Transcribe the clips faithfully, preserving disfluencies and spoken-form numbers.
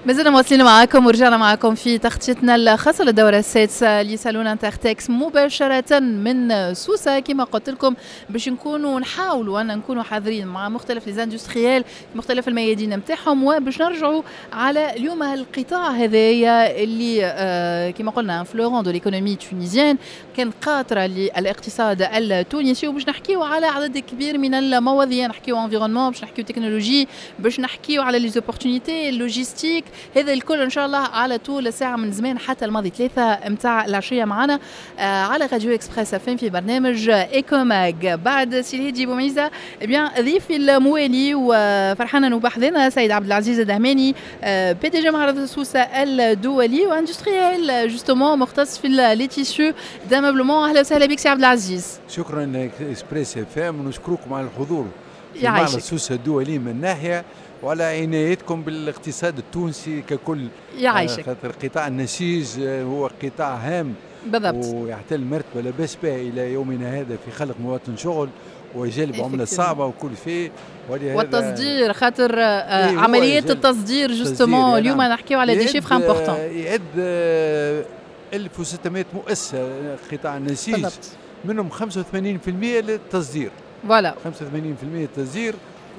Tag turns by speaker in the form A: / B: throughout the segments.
A: مازلنا مواصلين معاكم ورجعنا معاكم في تغطيتنا الخاصة للدورة السادسة لصالون انترتكس مباشرة من سوسة. كما قلت لكم باش نكونوا نحاولوا أن نكونوا حاضرين مع مختلف ليزاندستريال في مختلف الميادين نتاعهم، وباش نرجعوا على اليوم القطاع هذايا اللي آه كما قلنا فلورون دو ليكونومي تونيزيان، كان قاطرة للاقتصاد التونسي، وباش نحكيو على عدد كبير من المواضيع، نحكيو انفيرونمون، باش نحكيو تكنولوجي، باش نحكيو على لي زوبورتونيتي اللوجيستيك، هذا الكل ان شاء الله على طول ساعه من زمان حتى الماضي ثلاثه متاع العشيه معنا آه على راديو اكسبريس اف ام في برنامج ايكو ماج. بعد سي الهادي بوميزه بيان ضيفي الموالي وفرحانه نوبه حضرنا سيد عبد العزيز الدهماني آه بي دي جي معرض سوسه الدولي واندستريال جوستومون مختص في لي تيسيو دامبلمون. اهلا وسهلا بك سي عبد العزيز.
B: شكرا اكسبريس اف ام ونشكركم على الحضور في
A: معرض
B: سوسه الدولي من ناحيه وعلى عنايتكم بالاقتصاد التونسي ككل.
A: يعيشك.
B: خاطر قطاع النسيج هو قطاع هام
A: بالضبط
B: ويحتل مرتبه لا باس بها الى يومنا هذا في خلق مواطن شغل وجلب عمله صعبه وكل شيء،
A: والتصدير خاطر آه إيه عمليات التصدير جوستومون اليوم نحكيو على دي شيفر امبورطون.
B: يعد ألف وستمائة مؤسسه قطاع النسيج بالضبط. منهم خمسة وثمانين بالمئة للتصدير.
A: فوالا
B: خمسة وثمانين بالمئة التصدير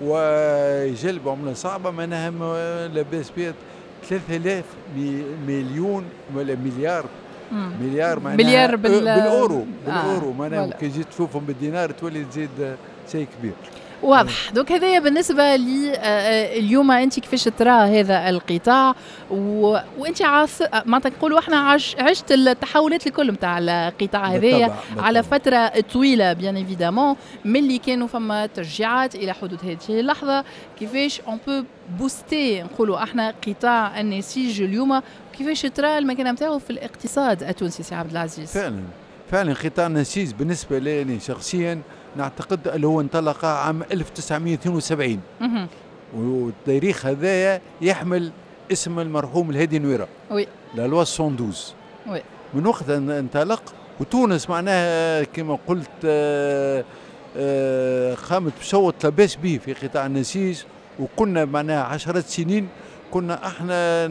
B: ويجلب عمله صعبه معناها لاباس بها ثلاثة آلاف مليون ولا مليار مم. مليار معناها
A: مليار بال...
B: بالاورو بالاورو
A: آه.
B: معناها كي جيت تشوفهم بالدينار تولي تزيد شيء كبير.
A: واضح. دونك هذايا بالنسبه لي اليوم انت كيفاش ترى هذا القطاع و... وانت عاص معناتها نقولوا احنا عش... عشت التحولات الكل نتاع القطاع هذايا على فتره طويله بيان ايفيدامون، ملي كانوا فما تشجيعات الى حدود هذه اللحظه. كيفاش اون بو بوستي نقولوا احنا قطاع النسيج اليوم، كيفاش ترى المكانه نتاعو في الاقتصاد التونسي سي عبد العزيز؟
B: فعلا فعلا قطاع النسيج بالنسبه لي شخصيا نعتقد اللي هو انطلق عام ألف وتسعمائة واثنين وسبعين والتاريخ هذايا يحمل اسم المرحوم الهادي نويرة
A: وي
B: لا لوا مئة واحد وعشرين
A: وي.
B: من وقت ان انطلق وتونس معناها كما قلت آآ آآ قامت بشوط لاباس به في قطاع النسيج، وكنا معناها عشرات سنين كنا احنا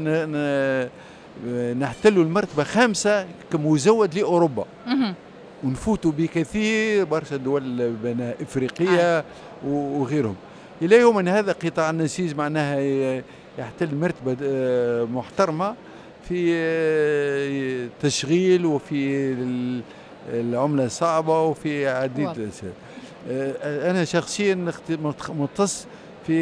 B: نحتلوا المرتبه خامسه كمزود لاوروبا ونفوتوا بكثير برشا دول بين افريقيه آه. وغيرهم. الى يومنا هذا قطاع النسيج معناها يحتل مرتبه محترمه في التشغيل وفي العمله الصعبه وفي عديد الاشياء. انا شخصيا مختص في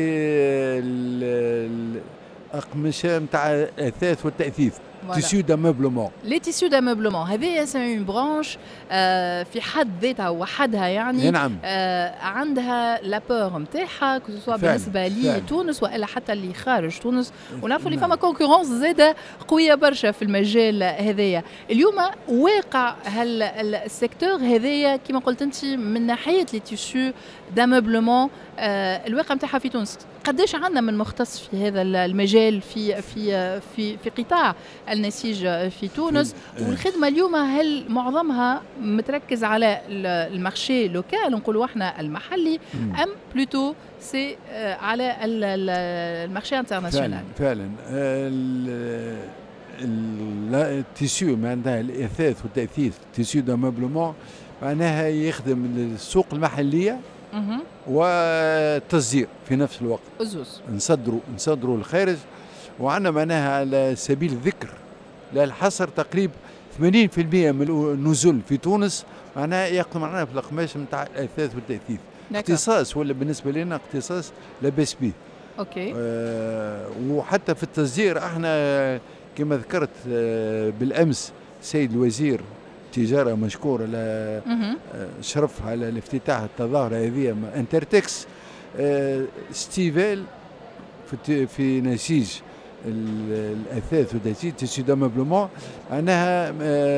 B: الاقمشه نتاع الاثاث والتاثيث تيسيو داموبلمون.
A: لي تيسيو داموبلمون هذه سي اون برانش آه في حد ذاتها وحدها يعني
B: نعم.
A: آه عندها لابور نتاعها كو بالنسبه لتونس والا حتى اللي خارج تونس، ونعرفوا اللي فما كونكورونس زاده قويه برشا في المجال هذايا. اليوم واقع هل السيكتور هذايا كما قلت انت من ناحيه لي تيسيو داموبلمون آه الواقع نتاعها في تونس قداش عندنا من مختص في هذا المجال في في في في قطاع النسيج في تونس؟ والخدمه اليوم هل معظمها متركز على المارشي لوكال نقولوا احنا المحلي ام بلوتو سي على المارشي انترناسيونال؟
B: فعلا فعلا التيسيو معناها الاثاث والتاثيث تيسيو داموبلمون معناها يخدم السوق المحليه والتصدير في نفس الوقت.
A: أزوز.
B: نصدروا نصدروا الخارج، وعندنا معناها على سبيل الذكر لا الحصر تقريبا ثمانين بالمئة من النزول في تونس معناها يقع معنا في القماش نتاع الاثاث والتاثيث. اختصاص ولا بالنسبه لنا اختصاص لا باس به.
A: اوكي.
B: آه وحتى في التصدير احنا كما ذكرت آه بالامس السيد الوزير تجارة مشكور على شرف على الافتتاح التظاهرة هذه انترتكس ستيفال في في نسيج الأثاث والتجهيز تيسيو داموبلمون أنها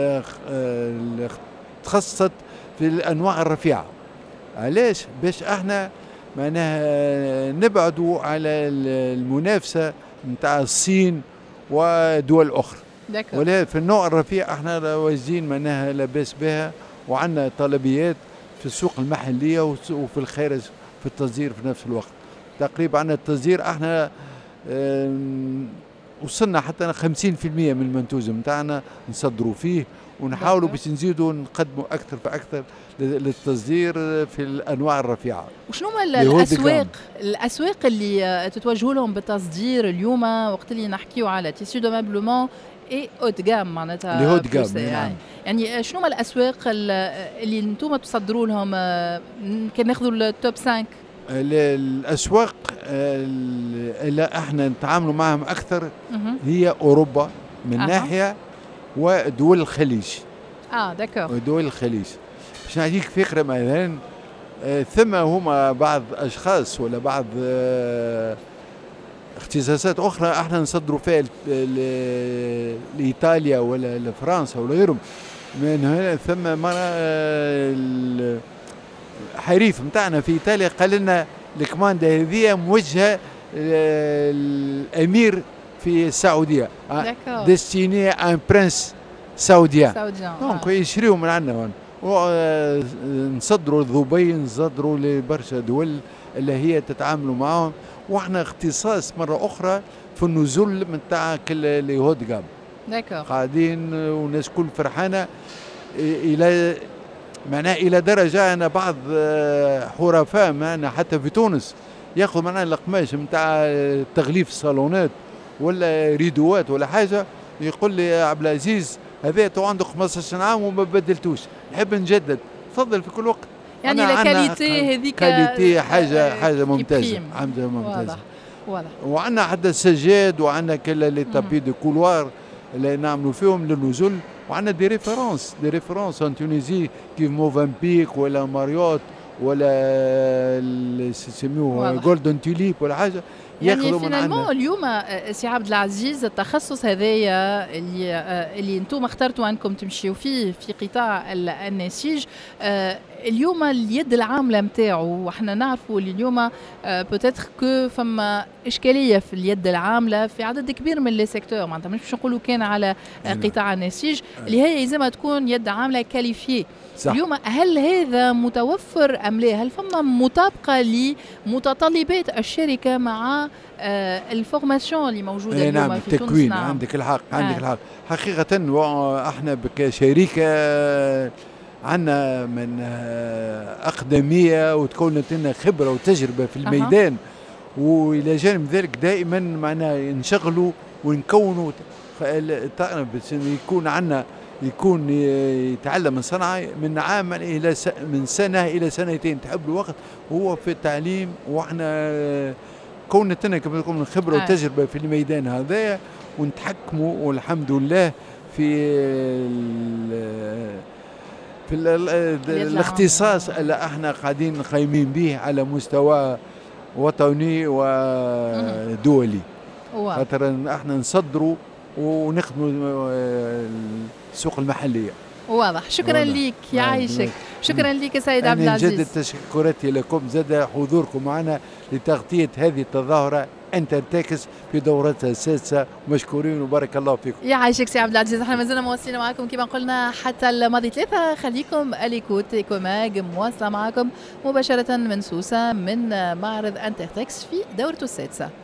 B: تخصصت في الأنواع الرفيعة. علاش؟ باش احنا معناها نبعدوا على المنافسة نتاع الصين ودول أخرى. ولا في النوع الرفيع احنا واجدين معناها لاباس بها، وعندنا طلبيات في السوق المحليه وفي الخارج في التصدير في نفس الوقت. تقريبا عندنا التصدير احنا وصلنا حتى خمسين في المية من المنتوج نتاعنا نصدروا فيه، ونحاولوا باش نزيدوا نقدموا اكثر فاكثر للتصدير في الانواع الرفيعه.
A: وشنو هما الاسواق الاسواق اللي تتوجهوا لهم بالتصدير اليوم وقت اللي نحكيو على تيسيو دو مابلومون اي اوت جام معناتها
B: لي هوت جام يعني.
A: يعني شنو هما الاسواق اللي انتم تصدروا لهم كان ناخذوا التوب خمسة؟
B: الاسواق اللي احنا نتعاملوا معهم اكثر هي اوروبا من أه. ناحيه ودول الخليج.
A: اه داكور.
B: ودول الخليج باش نعطيك فكره مثلا آه ثم هما بعض اشخاص ولا بعض آه اختصاصات اخرى احنا نصدروا فيها لايطاليا ولا لفرنسا ولا غيرهم. من هنا ثم مره آه حريف نتاعنا في ايطاليا قال لنا الكمانده هذه موجهه الامير في السعوديه ديستيني ان برنس سعوديان دونك يشريوا من عندنا ونصدروا لدبي، نصدروا لبرشا دول اللي هي تتعاملوا معهم، واحنا اختصاص مره اخرى في النزول نتاع كل اللي هوت جام قاعدين والناس كل فرحانه الى معناها الى درجه انا بعض حرفاء معنا حتى في تونس ياخذ معنا القماش نتاع تغليف الصالونات ولا ريدوات ولا حاجه، يقول لي يا عبد العزيز هذا تو عنده خمسطاش عام وما بدلتوش، نحب نجدد. تفضل في كل وقت.
A: يعني لا كاليتي هذيك
B: كاليتي حاجه حاجه ممتازه حاجه ممتازه. واضح
A: واضح.
B: وعندنا حتى السجاد وعندنا كل لي تابي دو كولوار اللي نعملوا فيهم للنزول، وعندنا دي ريفيرونس دي ريفيرونس ان تونيزي كيف موفنبيك ولا ماريوت ولا يسموه جولدن توليب ولا حاجه.
A: يعني فينالمون اليوم سي عبد العزيز التخصص هذايا اللي اللي انتم اخترتوا انكم تمشيوا فيه في قطاع النسيج، اليوم اليد العامله نتاعو، وحنا نعرفوا اللي اليوم بوتيتر كو فما اشكاليه في اليد العامله في عدد كبير من لي سيكتور، معناتها مش باش نقولوا كان على قطاع النسيج اللي هي لازمها تكون يد عامله كاليفيي. اليوم هل هذا متوفر ام لا؟ هل فما مطابقه لمتطلبات الشركه مع آه الفورماسيون اللي موجوده اليوم
B: نعم
A: في تونس؟
B: نعم عندك الحق عندك آه. الحق حقيقه احنا كشركه عندنا من اقدميه وتكونت لنا خبره وتجربه في الميدان أه. والى جانب ذلك دائما معنا نشغلوا ونكونوا باش يكون عندنا يكون يتعلم الصنعه من عام الى س... من سنه الى سنتين، تحب الوقت هو في التعليم، واحنا كونت لنا كما نقول خبره آه. وتجربه في الميدان هذا، ونتحكموا والحمد لله في ال... في ال ال الاختصاص اللي احنا قاعدين قايمين به على مستوى وطني ودولي. خاطر احنا نصدروا ونخدموا السوق المحليه.
A: واضح. شكرا واضح. ليك يعيشك. شكرا ليك سيد عبد العزيز.
B: نجدد تشكراتي لكم زاد حضوركم معنا لتغطيه هذه التظاهره انترتكس في دورتها السادسه، مشكورين وبارك الله فيكم.
A: يعيشك سي عبد العزيز. احنا مازلنا مواصلين معكم كما قلنا حتى الماضي ثلاثه، خليكم اليكوت كوماج مواصله معكم مباشره من سوسه من معرض انترتكس في دورته السادسه.